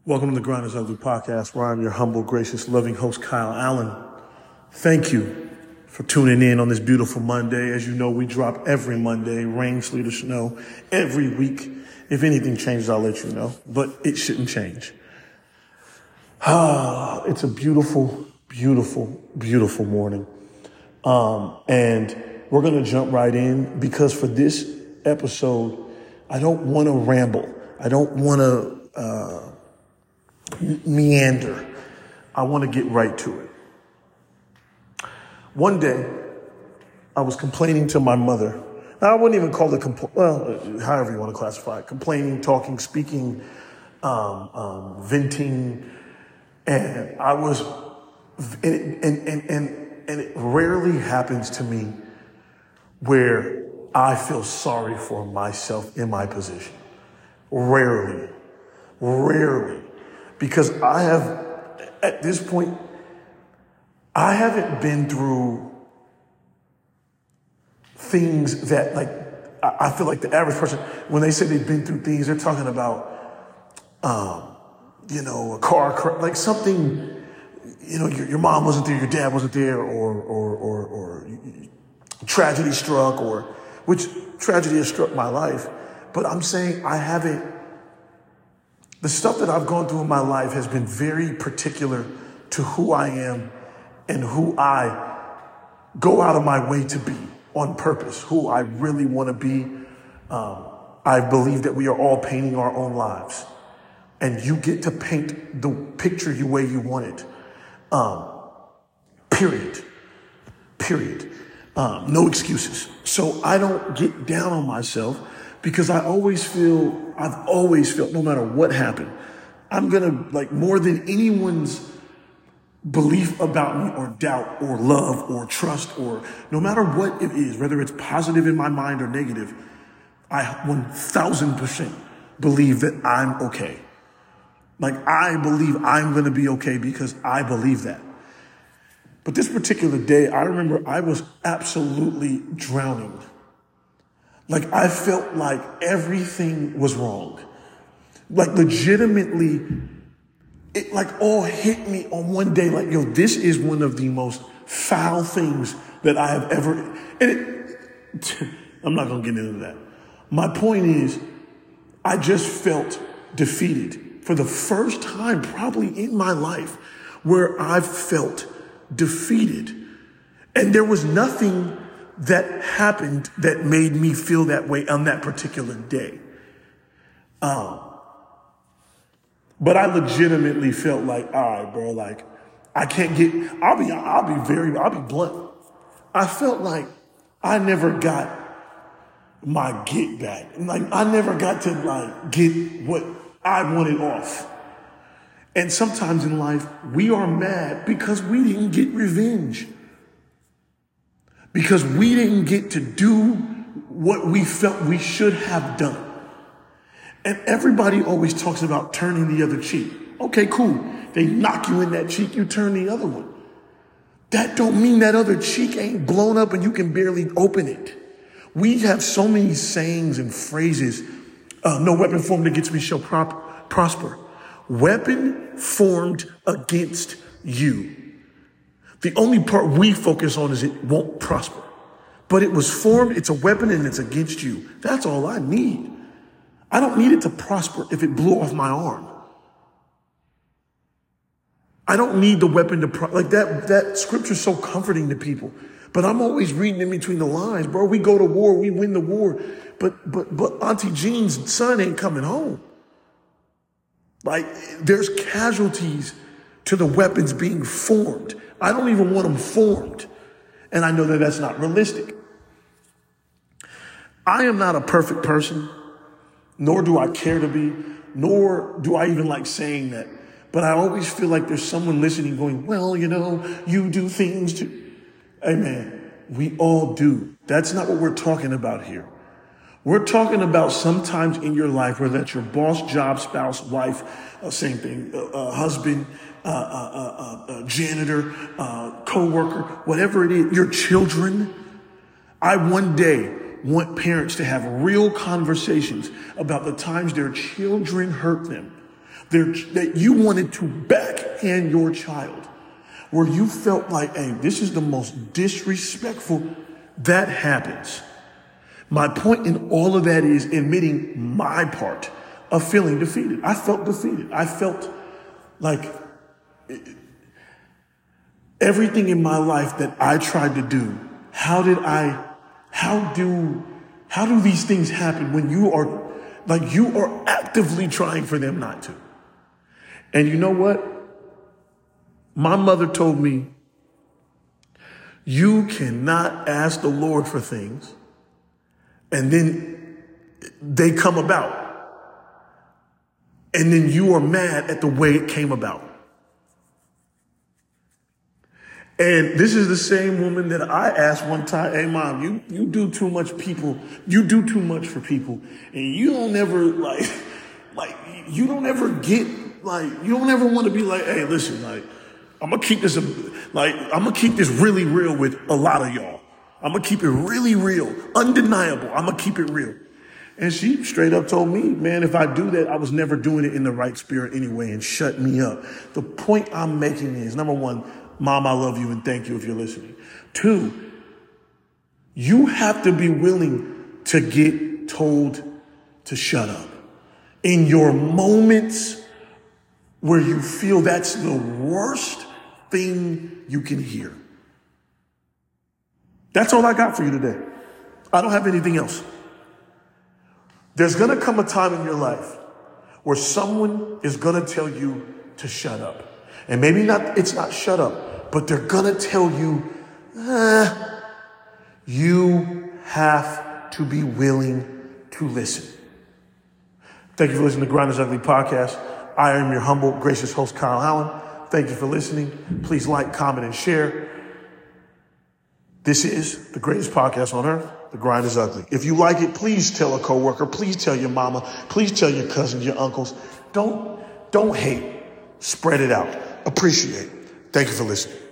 Welcome to the Grind is Ugly podcast, where I'm your humble, gracious, loving host, Kyle Allen. Thank you for tuning in on this beautiful Monday. As you know, we drop every Monday, rain, sleet, or snow, every week. If anything changes, I'll let you know, but it shouldn't change. It's a beautiful, beautiful, beautiful morning. And we're going to jump right in because for this episode, I don't want to ramble. I don't want to meander. I want to get right to it. One day, I was complaining to my mother. Now, I wouldn't even call it, however you want to classify it, complaining, talking, speaking, venting. And I was, and it rarely happens to me where I feel sorry for myself in my position. Rarely. Because I have, at this point, I haven't been through things that, like, I feel like the average person, when they say they've been through things, they're talking about, a car crash, like something, your mom wasn't there, your dad wasn't there, or tragedy struck, which tragedy has struck my life. But I'm saying the stuff that I've gone through in my life has been very particular to who I am and who I go out of my way to be on purpose, who I really want to be. I believe that we are all painting our own lives, and you get to paint the picture the way you want it. Period. No excuses. So I don't get down on myself because I've always felt no matter what happened, I'm going to, more than anyone's belief about me or doubt or love or trust, or no matter what it is, whether it's positive in my mind or negative, I 1000% believe that I'm okay. I believe I'm going to be okay because I believe that. But this particular day, I remember I was absolutely drowning. I felt like everything was wrong. Legitimately, it all hit me on one day. This is one of the most foul things that I have ever, I'm not going to get into that. My point is, I just felt defeated for the first time probably in my life where I felt defeated. And there was nothing that happened that made me feel that way on that particular day. But I legitimately felt like, all right, bro, I'll be blunt. I felt like I never got my get back. I never got to get what I wanted off. And sometimes in life, we are mad because we didn't get revenge. Because we didn't get to do what we felt we should have done. And everybody always talks about turning the other cheek. Okay, cool. They knock you in that cheek, you turn the other one. That don't mean that other cheek ain't blown up and you can barely open it. We have so many sayings and phrases. No weapon formed against me shall prosper. Weapon formed against you. The only part we focus on is it won't prosper. But it was formed, it's a weapon, and it's against you. That's all I need. I don't need it to prosper if it blew off my arm. I don't need the weapon to that scripture's so comforting to people. But I'm always reading in between the lines, bro. We go to war, we win the war. But Auntie Jean's son ain't coming home. There's casualties to the weapons being formed. I don't even want them formed. And I know that that's not realistic. I am not a perfect person, nor do I care to be, nor do I even like saying that. But I always feel like there's someone listening going, well, you do things too. Hey, man, we all do. That's not what we're talking about here. We're talking about sometimes in your life, whether that's your boss, job, spouse, wife, same thing, husband, janitor, co-worker, whatever it is, your children. I one day want parents to have real conversations about the times their children hurt them. that you wanted to backhand your child, where you felt like, hey, this is the most disrespectful, that happens. My point in all of that is admitting my part of feeling defeated. I felt defeated. I felt like everything in my life that I tried to do, how do these things happen when you are actively trying for them not to? And you know what? My mother told me, you cannot ask the Lord for things and then they come about. And then you are mad at the way it came about. And this is the same woman that I asked one time, hey mom, you do too much for people, and you don't ever you don't ever want to be like, hey, listen, I'm gonna keep this really real with a lot of y'all. I'm gonna keep it really real, undeniable. I'm gonna keep it real. And she straight up told me, man, if I do that, I was never doing it in the right spirit anyway, and shut me up. The point I'm making is, number one, Mom, I love you and thank you if you're listening. 2, you have to be willing to get told to shut up. In your moments where you feel that's the worst thing you can hear. That's all I got for you today. I don't have anything else. There's going to come a time in your life where someone is going to tell you to shut up. And maybe it's not shut up, but they're going to tell you, you have to be willing to listen. Thank you for listening to Grind is Ugly podcast. I am your humble, gracious host, Kyle Allen. Thank you for listening. Please like, comment, and share. This is the greatest podcast on earth. The Grind is Ugly. If you like it, please tell a coworker. Please tell your mama. Please tell your cousins, your uncles. Don't hate. Spread it out. Appreciate. Thank you for listening.